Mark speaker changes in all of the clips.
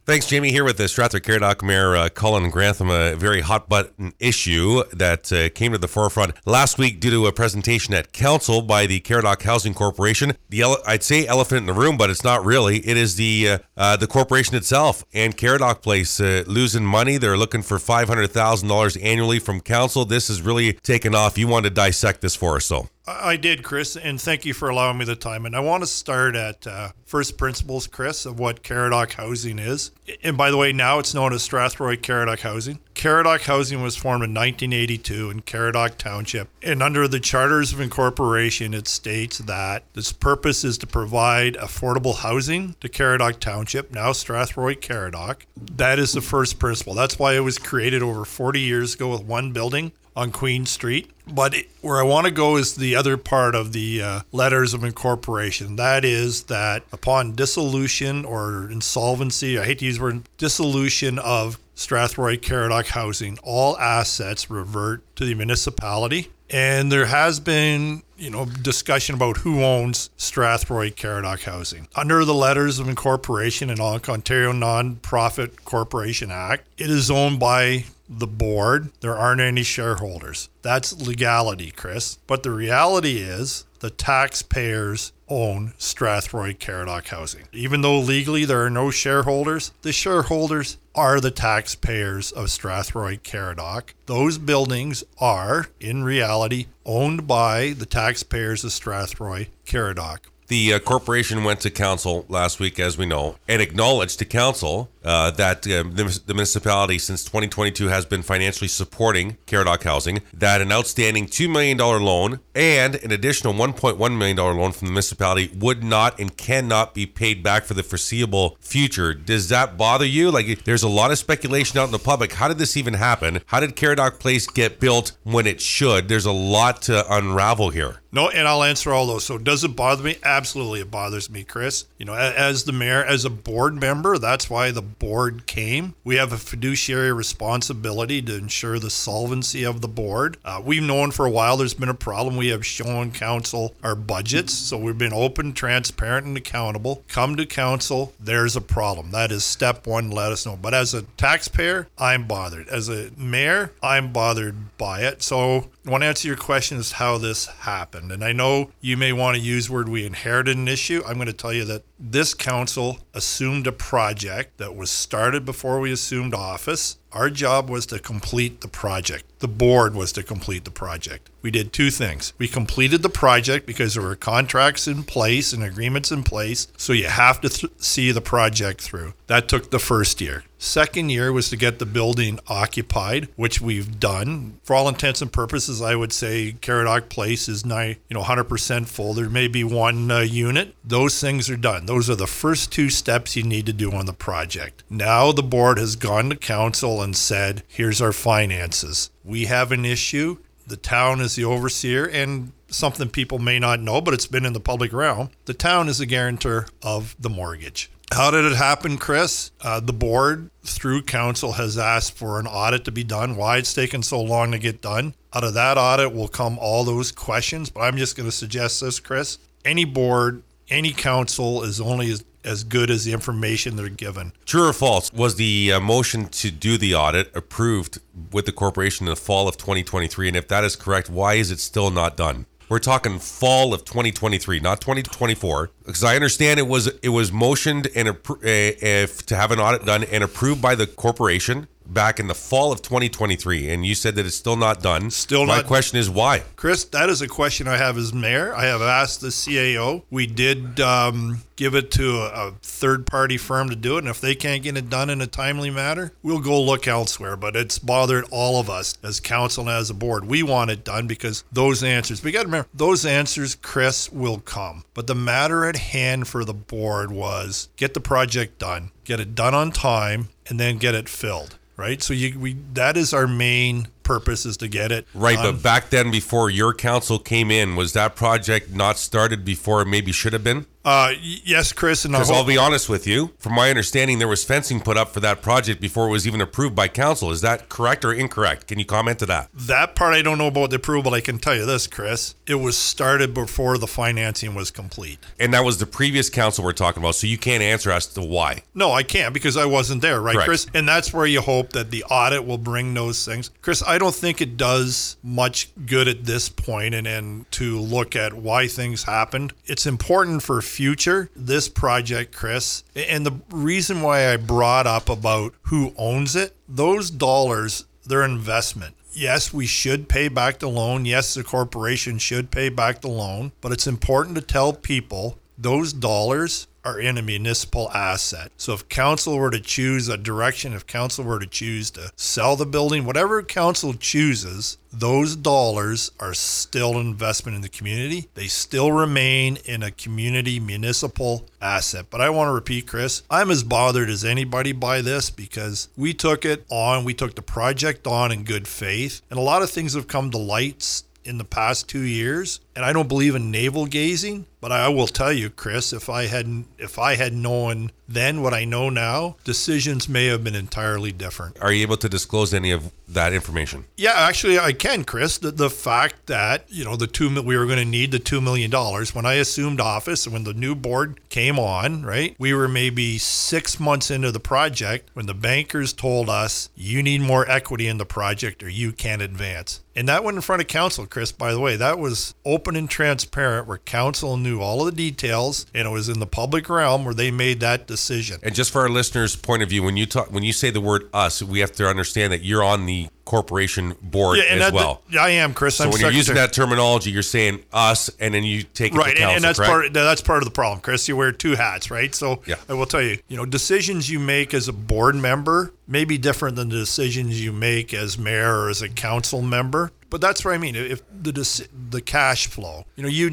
Speaker 1: Thanks, Jamie. Here with the Strathroy-Caradoc Mayor Colin Grantham, a very hot-button issue that came to the forefront last week due to a presentation at Council by the Caradoc Housing Corporation. I'd say elephant in the room, but it's not really. It is the corporation itself and Caradoc Place losing money. They're looking for $500,000 annually from Council. This has really taken off. You wanted to dissect this for us, though.
Speaker 2: I did, Chris, and thank you for allowing me the time. And I want to start at first principles, Chris, of what Caradoc Housing is. And by the way, now it's known as Strathroy-Caradoc Housing. Caradoc Housing was formed in 1982 in Caradoc Township. And under the Charters of Incorporation, it states that its purpose is to provide affordable housing to Caradoc Township, now Strathroy-Caradoc. That is the first principle. That's why it was created over 40 years ago with one building on Queen Street. But where I want to go is the other part of the letters of incorporation. That is that upon dissolution or insolvency, I hate to use the word dissolution of Strathroy-Caradoc Housing, all assets revert to the municipality. And there has been, discussion about who owns Strathroy-Caradoc Housing. Under the Letters of Incorporation and Ontario Non-Profit Corporation Act, it is owned by the board. There aren't any shareholders. That's legality, Chris. But the reality is the taxpayers own Strathroy-Caradoc Housing. Even though legally there are no shareholders, the shareholders are the taxpayers of Strathroy-Caradoc. Those buildings are, in reality, owned by the taxpayers of Strathroy-Caradoc.
Speaker 1: The corporation went to Council last week, as we know, and acknowledged to Council that the municipality since 2022 has been financially supporting Caradoc Housing, that an outstanding $2 million loan and an additional $1.1 million loan from the municipality would not and cannot be paid back for the foreseeable future. Does that bother you? There's a lot of speculation out in the public. How did this even happen? How did Caradoc Place get built when it should? There's a lot to unravel here.
Speaker 2: No, and I'll answer all those. So does it bother me? Absolutely, it bothers me, Chris. As the mayor, as a board member, that's why the board came. We have a fiduciary responsibility to ensure the solvency of the board. We've known for a while there's been a problem. We have shown Council our budgets, so we've been open, transparent, and accountable. Come to Council, there's a problem. That is step one, let us know. But as a taxpayer, I'm bothered. As a mayor, I'm bothered by it. So I want to answer your question as how this happened. And I know you may want to use the word we inherited an issue. I'm going to tell you that this council assumed a project that was started before we assumed office. Our job was to complete the project. The board was to complete the project. We did two things. We completed the project because there were contracts in place and agreements in place, so you have to see the project through. That took the first year. Second year was to get the building occupied, which we've done. For all intents and purposes, I would say Caradoc Place is 100% full. There may be one unit. Those things are done. Those are the first two steps you need to do on the project. Now the board has gone to Council and said, here's our finances. We have an issue. The town is the overseer, and something people may not know, but it's been in the public realm. The town is the guarantor of the mortgage. How did it happen, Chris? The board, through Council, has asked for an audit to be done. Why it's taken so long to get done? Out of that audit will come all those questions, but I'm just going to suggest this, Chris. Any board, any council is only as good as the information they're given.
Speaker 1: True or false? Was the motion to do the audit approved with the corporation in the fall of 2023? And if that is correct, why is it still not done? We're talking fall of 2023, not 2024. Because I understand it was motioned and to have an audit done and approved by the corporation back in the fall of 2023, and you said that it's still not done. My question is why?
Speaker 2: Chris, that is a question I have as mayor. I have asked the CAO. We did give it to a third-party firm to do it, and if they can't get it done in a timely manner, we'll go look elsewhere. But it's bothered all of us as council and as a board. We want it done because those answers, we got to remember, those answers, Chris, will come. But the matter at hand for the board was get the project done, get it done on time, and then get it filled. Right, so that is our main purpose is to get it
Speaker 1: Right,
Speaker 2: done.
Speaker 1: but back then, before your council came in, was that project not started before it maybe should have been?
Speaker 2: Yes, Chris, and
Speaker 1: Because I'll be honest with you, from my understanding, there was fencing put up for that project before it was even approved by council. Is that correct or incorrect? Can you comment to that?
Speaker 2: that part I don't know about the approval, but I can tell you this, Chris. It was started before the financing was complete.
Speaker 1: And that was the previous council we're talking about, so you can't answer as to why.
Speaker 2: No, I can't because I wasn't there, right,
Speaker 1: Correct.
Speaker 2: Chris? And that's where you hope that the audit will bring those things. Chris, I don't think it does much good at this point and to look at why things happened. It's important for future, this project, Chris. And the reason why I brought up about who owns it, those dollars, they're investment. Yes, we should pay back the loan. Yes, the corporation should pay back the loan. But it's important to tell people those dollars are in a municipal asset. So if council were to choose a direction, if council were to choose to sell the building, whatever council chooses, those dollars are still an investment in the community. They still remain in a community municipal asset. But I want to repeat, Chris, I'm as bothered as anybody by this because we took it on, we took the project on in good faith, and a lot of things have come to light in the past 2 years, and I don't believe in navel gazing, but I will tell you, Chris, if I had known then what I know now, decisions may have been entirely different.
Speaker 1: Are you able to disclose any of that information?
Speaker 2: Yeah, actually I can, Chris. The fact that, we were going to need the $2 million when I assumed office and when the new board came on, right? We were maybe 6 months into the project when the bankers told us, you need more equity in the project or you can't advance. And that went in front of council, Chris, by the way. That was open and transparent where council knew all of the details and it was in the public realm where they made that decision.
Speaker 1: And just for our listeners' point of view, when you say the word us, we have to understand that you're on the corporation board as well.
Speaker 2: I am, Chris.
Speaker 1: So when you're using that terminology, you're saying us, and then you take it
Speaker 2: right,
Speaker 1: to council,
Speaker 2: and that's
Speaker 1: correct?
Speaker 2: that's part of the problem, Chris. You wear two hats, right? So
Speaker 1: yeah.
Speaker 2: I will tell you, decisions you make as a board member may be different than the decisions you make as mayor or as a council member. But that's what I mean. If the cash flow,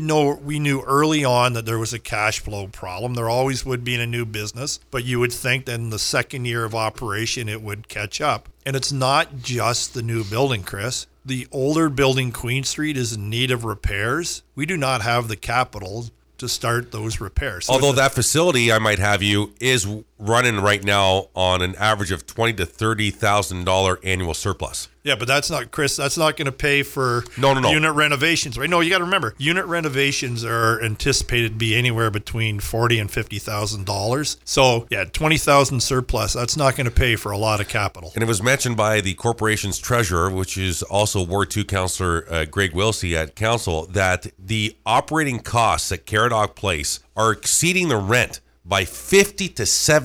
Speaker 2: we knew early on that there was a cash flow problem. There always would be in a new business, but you would think that in the second year of operation, it would catch up. And it's not just the new building, Chris. The older building, Queen Street, is in need of repairs. We do not have the capital to start those repairs. So
Speaker 1: although that facility, I might have you, is running right now on an average of $20,000 to $30,000 annual surplus.
Speaker 2: Yeah, but that's not, Chris, that's not going to pay for
Speaker 1: No.
Speaker 2: unit renovations, right? No, you got to remember, unit renovations are anticipated to be anywhere between $40,000 and $50,000. So, yeah, $20,000 surplus, that's not going to pay for a lot of capital.
Speaker 1: And it was mentioned by the corporation's treasurer, which is also Ward 2 Councillor Greg Wilsey at council, that the operating costs at Caradoc Place are exceeding the rent by 50 to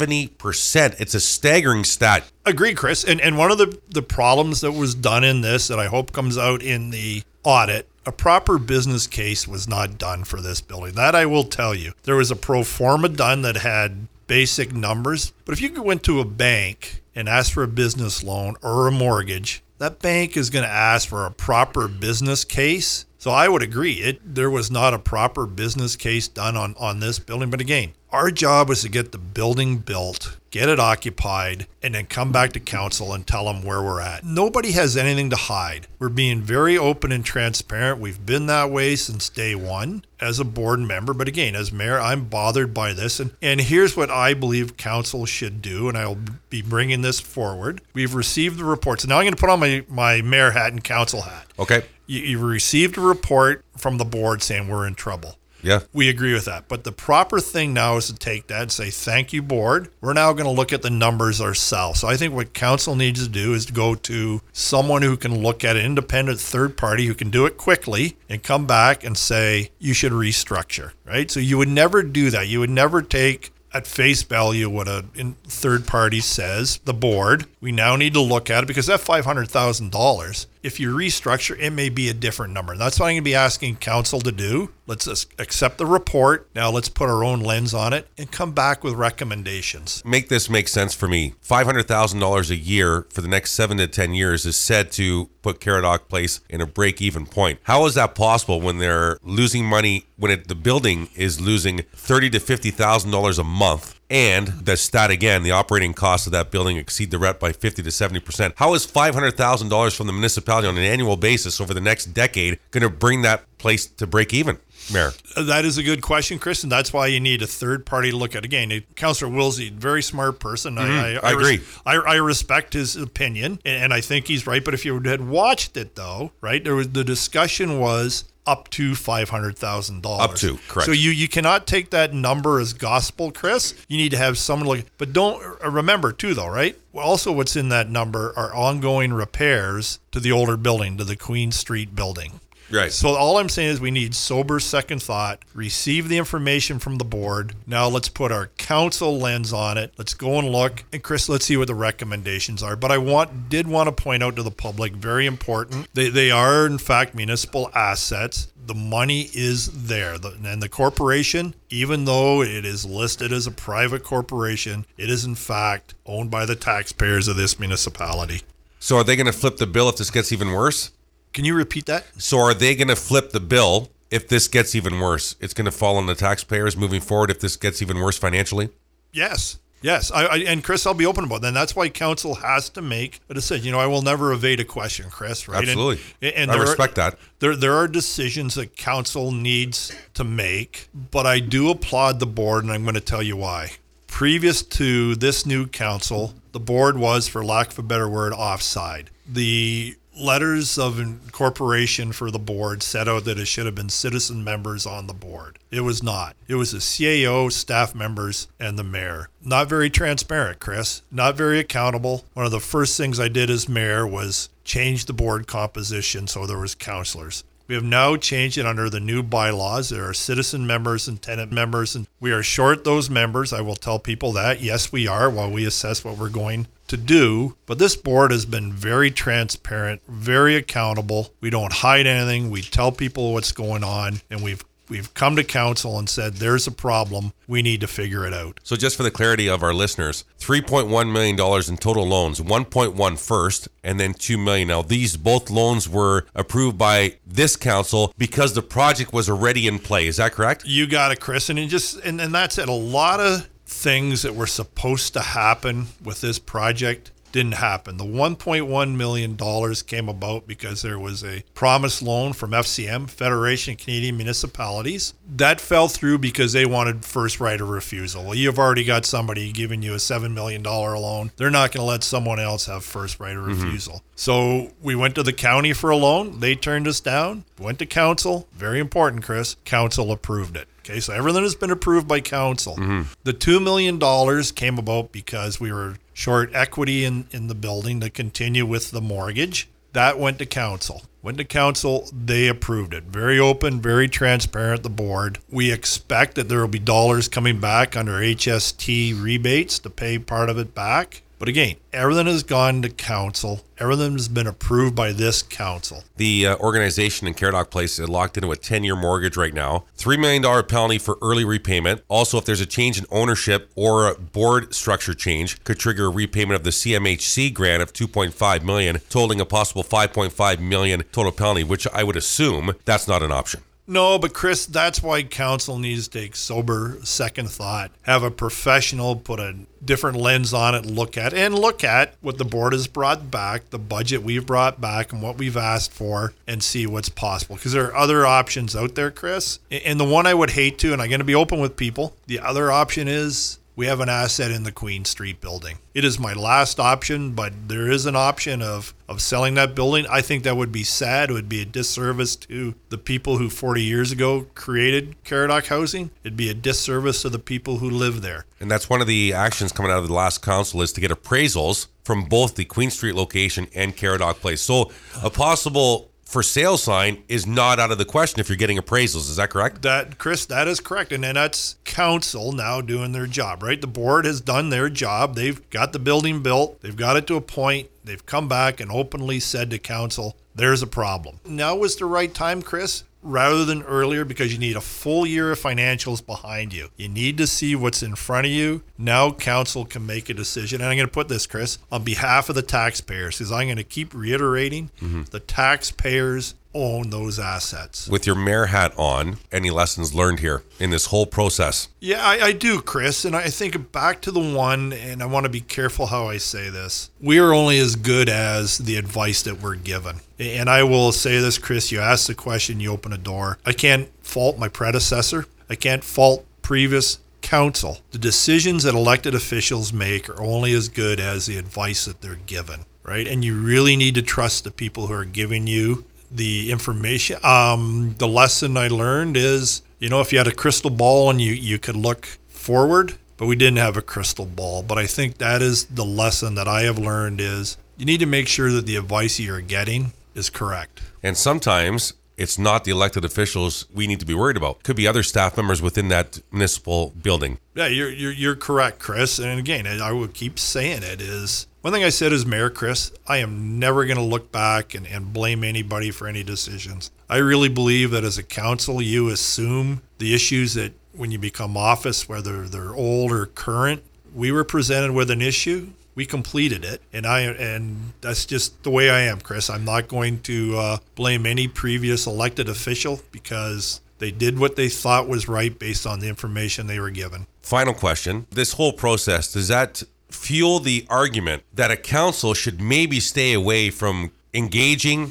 Speaker 1: 70%. It's a staggering stat.
Speaker 2: Agreed, Chris. And one of the problems that was done in this that I hope comes out in the audit, a proper business case was not done for this building. That I will tell you. There was a pro forma done that had basic numbers. But if you went to a bank and asked for a business loan or a mortgage, that bank is going to ask for a proper business case. So I would agree, there was not a proper business case done on this building. But again, our job was to get the building built, get it occupied, and then come back to council and tell them where we're at. Nobody has anything to hide. We're being very open and transparent. We've been that way since day one as a board member. But again, as mayor, I'm bothered by this. And here's what I believe council should do, and I'll be bringing this forward. We've received the reports. So now I'm going to put on my mayor hat and council hat.
Speaker 1: Okay.
Speaker 2: You received a report from the board saying we're in trouble.
Speaker 1: Yeah.
Speaker 2: We agree with that. But the proper thing now is to take that and say, thank you, board. We're now going to look at the numbers ourselves. So I think what council needs to do is to go to someone who can look at an independent third party who can do it quickly and come back and say, you should restructure, right? So you would never do that. You would never take at face value what a third party says, the board. We now need to look at it because that $500,000, if you restructure, it may be a different number. That's what I'm going to be asking council to do. Let's accept the report. Now let's put our own lens on it and come back with recommendations.
Speaker 1: Make this make sense for me. $500,000 a year for the next 7 to 10 years is said to put Caradoc Place in a break-even point. How is that possible when they're losing money, when the building is losing $30,000 to $50,000 a month? and the stat again, the operating costs of that building exceed the rent by 50 to 70%. How is $500,000 from the municipality on an annual basis over the next decade going to bring that place to break even, Mayor?
Speaker 2: That is a good question, Chris, and that's why you need a third party to look at. Again, Councillor Wilsey, very smart person.
Speaker 1: I agree.
Speaker 2: I respect his opinion, and I think he's right. But if you had watched it, though, right, the discussion was up to $500,000.
Speaker 1: Up to, correct.
Speaker 2: So you cannot take that number as gospel, Chris. You need to have someone look. But don't remember, too, though, right? Also, what's in that number are ongoing repairs to the older building, to the Queen Street building.
Speaker 1: Right.
Speaker 2: So all I'm saying is we need sober second thought, receive the information from the board. Now let's put our council lens on it. Let's go and look. And Chris, let's see what the recommendations are. But I did want to point out to the public, very important, they are in fact municipal assets. The money is there. And the corporation, even though it is listed as a private corporation, it is in fact owned by the taxpayers of this municipality.
Speaker 1: So are they going to flip the bill if this gets even worse?
Speaker 2: Can you repeat that?
Speaker 1: So are they going to flip the bill if this gets even worse? It's going to fall on the taxpayers moving forward if this gets even worse financially?
Speaker 2: Yes. And Chris, I'll be open about that. And that's why council has to make a decision. I will never evade a question, Chris, right?
Speaker 1: Absolutely.
Speaker 2: And
Speaker 1: I respect that.
Speaker 2: There are decisions that council needs to make, but I do applaud the board, and I'm going to tell you why. Previous to this new council, the board was, for lack of a better word, offside. The letters of incorporation for the board set out that it should have been citizen members on the board. It was not. It was the CAO, staff members, and the mayor. Not very transparent, Chris. Not very accountable. One of the first things I did as mayor was change the board composition so there was councillors. We have now changed it under the new bylaws. There are citizen members and tenant members, and we are short those members. I will tell people that. Yes, we are, while we assess what we're going to do. But this board has been very transparent, very accountable. We don't hide anything. We tell people what's going on, and we've come to council and said, there's a problem. We need to figure it out.
Speaker 1: So just for the clarity of our listeners, $3.1 million in total loans, 1.1 first, and then $2 million. Now, these both loans were approved by this council because the project was already in play. Is that correct?
Speaker 2: You got it, Chris. And that's it. A lot of things that were supposed to happen with this project didn't happen. The $1.1 million came about because there was a promised loan from FCM, Federation of Canadian Municipalities. That fell through because they wanted first right of refusal. Well, you've already got somebody giving you a $7 million loan. They're not going to let someone else have first right of refusal. So we went to the county for a loan. They turned us down. Went to council. Very important, Chris. Council approved it. Okay, so everything has been approved by council. The $2 million came about because we were short equity in the building to continue with the mortgage. That went to council. They approved it. Very open, very transparent, the board. We expect that there will be dollars coming back under HST rebates to pay part of it back. But again, everything has gone to council. Everything has been approved by this council.
Speaker 1: The organization in Caradoc Place is locked into a 10-year mortgage right now. $3 million penalty for early repayment. Also, if there's a change in ownership or a board structure change, could trigger a repayment of the CMHC grant of $2.5 million, totaling a possible $5.5 million total penalty, which I would assume that's not an option.
Speaker 2: No, but Chris, that's why council needs to take sober second thought, have a professional put a different lens on it, look at what the board has brought back, the budget we've brought back and what we've asked for, and see what's possible. Because there are other options out there, Chris. And the one I would hate to, and I'm going to be open with people, the other option is we have an asset in the Queen Street building. It is my last option, but there is an option of selling that building. I think that would be sad. It would be a disservice to the people who 40 years ago created Caradoc Housing. It'd be a disservice to the people who live there.
Speaker 1: And that's one of the actions coming out of the last council is to get appraisals from both the Queen Street location and Caradoc Place. So a possible for sale sign is not out of the question if you're getting appraisals. Is that correct?
Speaker 2: Chris, that is correct. And then that's council now doing their job, right? The board has done their job. They've got the building built. They've got it to a point. They've come back and openly said to council, there's a problem. Now is the right time, Chris, rather than earlier, because you need a full year of financials behind you. You need to see what's in front of you. Now council can make a decision. And I'm going to put this, Chris, on behalf of the taxpayers, because I'm going to keep reiterating the taxpayers own those assets.
Speaker 1: With your mayor hat on, any lessons learned here in this whole process?
Speaker 2: Yeah, I do, Chris. And I think back to the one, and I want to be careful how I say this. We are only as good as the advice that we're given. And I will say this, Chris, you ask the question, you open a door. I can't fault my predecessor. I can't fault previous council. The decisions that elected officials make are only as good as the advice that they're given, right? And you really need to trust the people who are giving you the information. The lesson I learned is, if you had a crystal ball and you could look forward, but we didn't have a crystal ball. But I think that is the lesson that I have learned is you need to make sure that the advice you're getting is correct.
Speaker 1: And sometimes it's not the elected officials we need to be worried about. Could be other staff members within that municipal building.
Speaker 2: Yeah, you're correct, Chris. And again, I will keep saying it is, one thing I said as mayor, Chris, I am never going to look back and blame anybody for any decisions. I really believe that as a council, you assume the issues that when you become office, whether they're old or current, we were presented with an issue. We completed it, and that's just the way I am, Chris. I'm not going to blame any previous elected official because they did what they thought was right based on the information they were given.
Speaker 1: Final question. This whole process, does that fuel the argument that a council should maybe stay away from engaging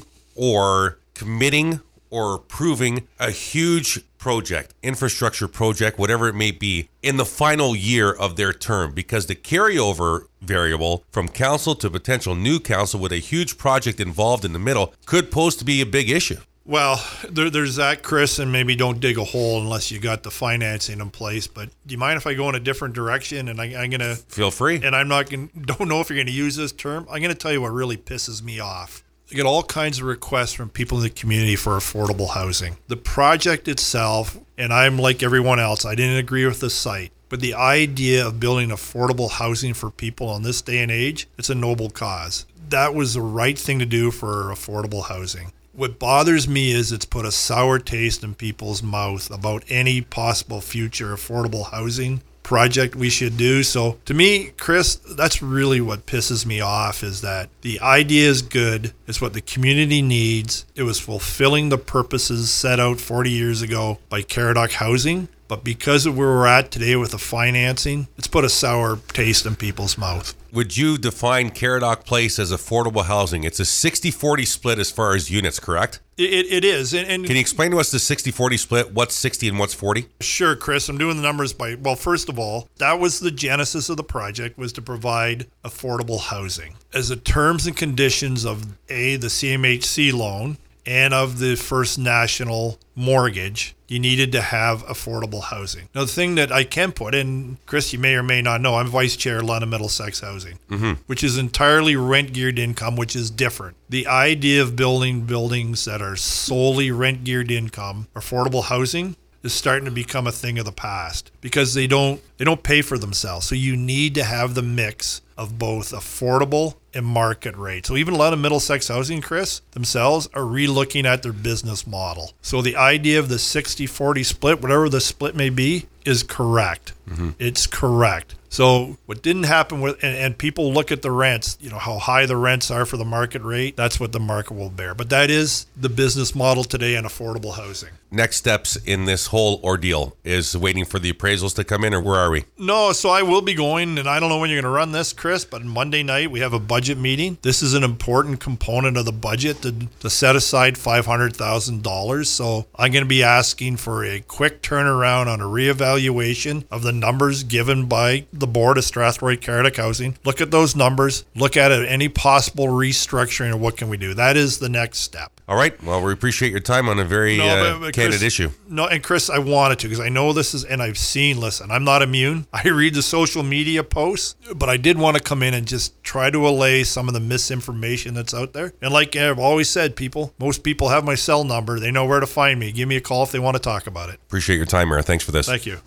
Speaker 1: or committing or approving a huge project, infrastructure project, whatever it may be, in the final year of their term? Because the carryover variable from council to potential new council with a huge project involved in the middle could pose to be a big issue.
Speaker 2: Well, there's that, Chris, and maybe don't dig a hole unless you got the financing in place. But do you mind if I go in a different direction? And I'm going to...
Speaker 1: Feel free.
Speaker 2: And I'm not going. Don't know if you're going to use this term. I'm going to tell you what really pisses me off. I get all kinds of requests from people in the community for affordable housing. The project itself, and I'm like everyone else, I didn't agree with the site. But the idea of building affordable housing for people on this day and age, it's a noble cause. That was the right thing to do for affordable housing. What bothers me is it's put a sour taste in people's mouth about any possible future affordable housing project we should do. So to me, Chris, that's really what pisses me off, is that the idea is good. It's what the community needs. It was fulfilling the purposes set out 40 years ago by Caradoc Housing. But because of where we're at today with the financing, it's put a sour taste in people's mouth.
Speaker 1: Would you define Caradoc Place as affordable housing? It's a 60-40 split as far as units, correct?
Speaker 2: It is. And
Speaker 1: can you explain to us the 60-40 split? What's 60 and what's 40?
Speaker 2: Sure, Chris. I'm doing the numbers well, first of all, that was the genesis of the project, was to provide affordable housing. As the terms and conditions of the CMHC loan and of the First National mortgage, you needed to have affordable housing. Now, the thing that I can put in, Chris, you may or may not know, I'm vice chair of London Middlesex Housing, which is entirely rent-geared income, which is different. The idea of building buildings that are solely rent-geared income, affordable housing, is starting to become a thing of the past because they don't pay for themselves. So you need to have the mix of both affordable and market rate. So even a lot of Middlesex Housing, Chris, themselves are relooking at their business model. So the idea of the 60-40 split, whatever the split may be, is correct. It's correct. So what didn't happen with, and people look at the rents, how high the rents are for the market rate, that's what the market will bear. But that is the business model today in affordable housing.
Speaker 1: Next steps in this whole ordeal is waiting for the appraisals to come in, or where are we?
Speaker 2: No, so I will be going, and I don't know when you're going to run this, Chris, but Monday night we have a budget meeting. This is an important component of the budget to set aside $500,000. So I'm going to be asking for a quick turnaround on a reevaluation of the numbers given by the board of Strathroy Caradoc Housing. Look at those numbers. Look at it, any possible restructuring, or what can we do? That is the next step.
Speaker 1: All right. Well, we appreciate your time on a very candid issue.
Speaker 2: No, and Chris, I wanted to, because I know this is, and I've seen, listen, I'm not immune. I read the social media posts, but I did want to come in and just try to allay some of the misinformation that's out there. And like I've always said, most people have my cell number. They know where to find me. Give me a call if they want to talk about it.
Speaker 1: Appreciate your time, Mayor. Thanks for this.
Speaker 2: Thank you.